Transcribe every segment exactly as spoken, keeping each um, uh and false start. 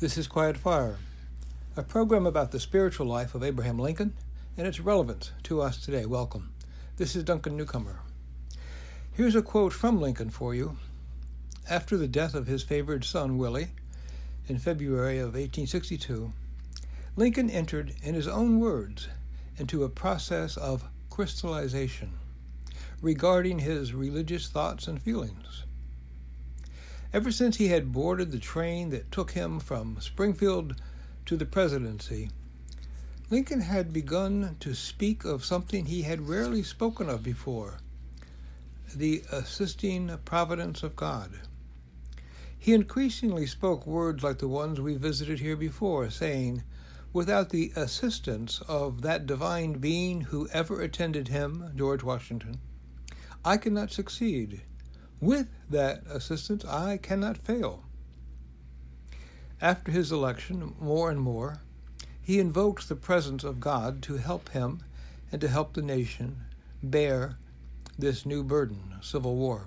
This is Quiet Fire, a program about the spiritual life of Abraham Lincoln and its relevance to us today. Welcome. This is Duncan Newcomer. Here's a quote from Lincoln for you. After the death of his favored son, Willie, in February of eighteen sixty-two, Lincoln entered, in his own words, into a process of crystallization regarding his religious thoughts and feelings. Ever since he had boarded the train that took him from Springfield to the presidency, Lincoln had begun to speak of something he had rarely spoken of before, the assisting providence of God. He increasingly spoke words like the ones we visited here before, saying, "Without the assistance of that divine being who ever attended him, George Washington, I cannot succeed. With that assistance, I cannot fail." After his election, more and more, he invoked the presence of God to help him and to help the nation bear this new burden, civil war.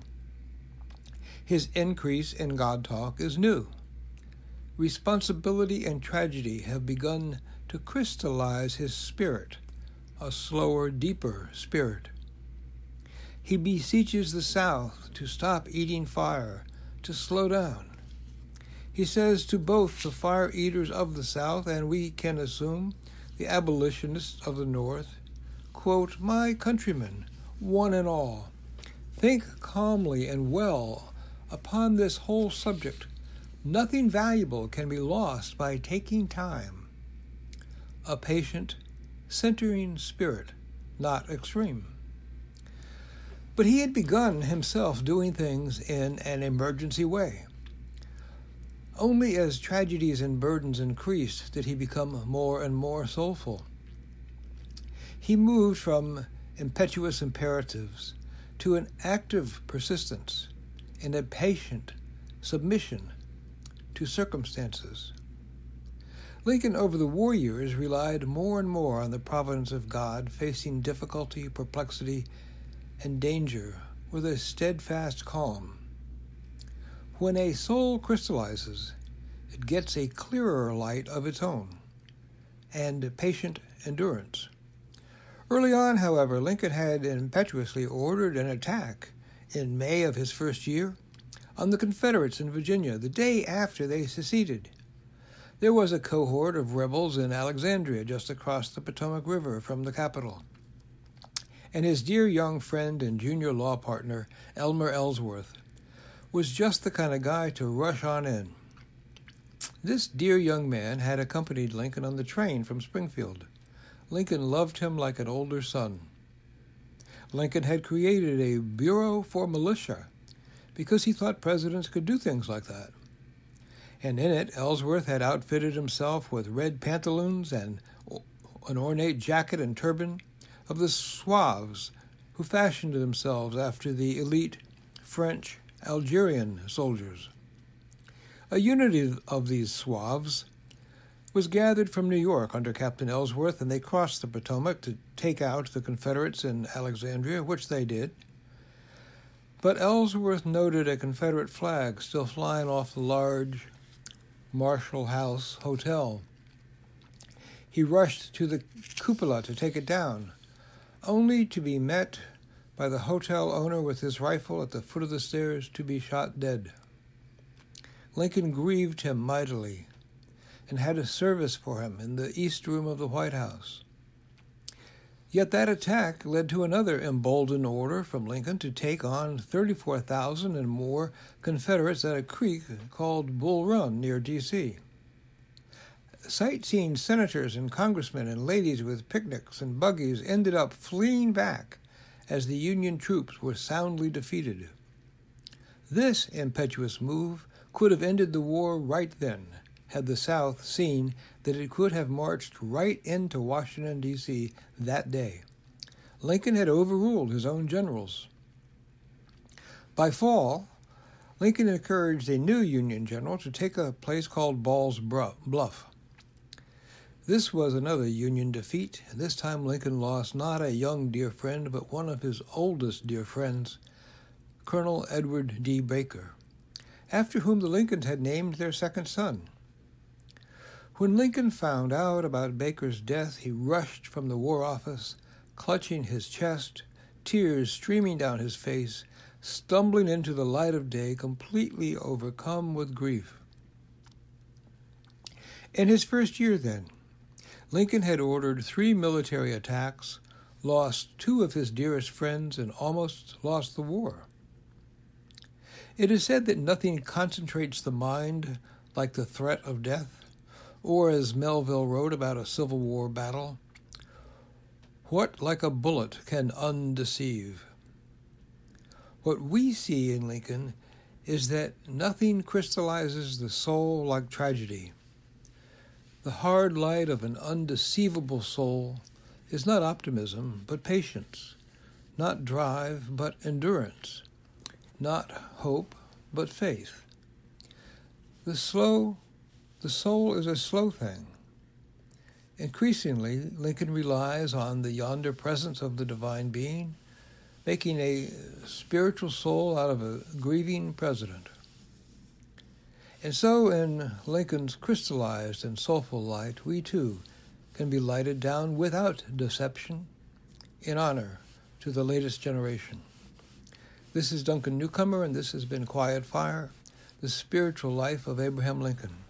His increase in God talk is new. Responsibility and tragedy have begun to crystallize his spirit, a slower, deeper spirit. He beseeches the South to stop eating fire, to slow down. He says to both the fire eaters of the South, and we can assume the abolitionists of the North, quote, "My countrymen, one and all, think calmly and well upon this whole subject. Nothing valuable can be lost by taking time. A patient, centering spirit, not extreme." But he had begun himself doing things in an emergency way. Only as tragedies and burdens increased did he become more and more soulful. He moved from impetuous imperatives to an active persistence and a patient submission to circumstances. Lincoln, over the war years, relied more and more on the providence of God, facing difficulty, perplexity, and danger with a steadfast calm. When a soul crystallizes, it gets a clearer light of its own and patient endurance. Early on, however, Lincoln had impetuously ordered an attack in May of his first year on the Confederates in Virginia, the day after they seceded. There was a cohort of rebels in Alexandria, just across the Potomac River from the capital, and his dear young friend and junior law partner, Elmer Ellsworth, was just the kind of guy to rush on in. This dear young man had accompanied Lincoln on the train from Springfield. Lincoln loved him like an older son. Lincoln had created a bureau for militia because he thought presidents could do things like that. And in it, Ellsworth had outfitted himself with red pantaloons and an ornate jacket and turban of the Zouaves, who fashioned themselves after the elite French Algerian soldiers. A unit of these Zouaves was gathered from New York under Captain Ellsworth, and they crossed the Potomac to take out the Confederates in Alexandria, which they did. But Ellsworth noted a Confederate flag still flying off the large Marshall House Hotel. He rushed to the cupola to take it down, only to be met by the hotel owner with his rifle at the foot of the stairs to be shot dead. Lincoln grieved him mightily and had a service for him in the East Room of the White House. Yet that attack led to another emboldened order from Lincoln to take on thirty-four thousand and more Confederates at a creek called Bull Run near D C Sightseeing senators and congressmen and ladies with picnics and buggies ended up fleeing back as the Union troops were soundly defeated. This impetuous move could have ended the war right then, had the South seen that it could have marched right into Washington, D C that day. Lincoln had overruled his own generals. By fall, Lincoln encouraged a new Union general to take a place called Ball's Bluff. This was another Union defeat, and this time Lincoln lost not a young dear friend, but one of his oldest dear friends, Colonel Edward D. Baker, after whom the Lincolns had named their second son. When Lincoln found out about Baker's death, he rushed from the War Office, clutching his chest, tears streaming down his face, stumbling into the light of day, completely overcome with grief. In his first year, then, Lincoln had ordered three military attacks, lost two of his dearest friends, and almost lost the war. It is said that nothing concentrates the mind like the threat of death, or as Melville wrote about a Civil War battle, "What like a bullet can undeceive?" What we see in Lincoln is that nothing crystallizes the soul like tragedy. The hard light of an undeceivable soul is not optimism, but patience, not drive, but endurance, not hope, but faith. The slow, the soul is a slow thing. Increasingly, Lincoln relies on the yonder presence of the divine being, making a spiritual soul out of a grieving president. And so in Lincoln's crystallized and soulful light, we too can be lighted down without deception in honor to the latest generation. This is Duncan Newcomer, and this has been Quiet Fire, the spiritual life of Abraham Lincoln.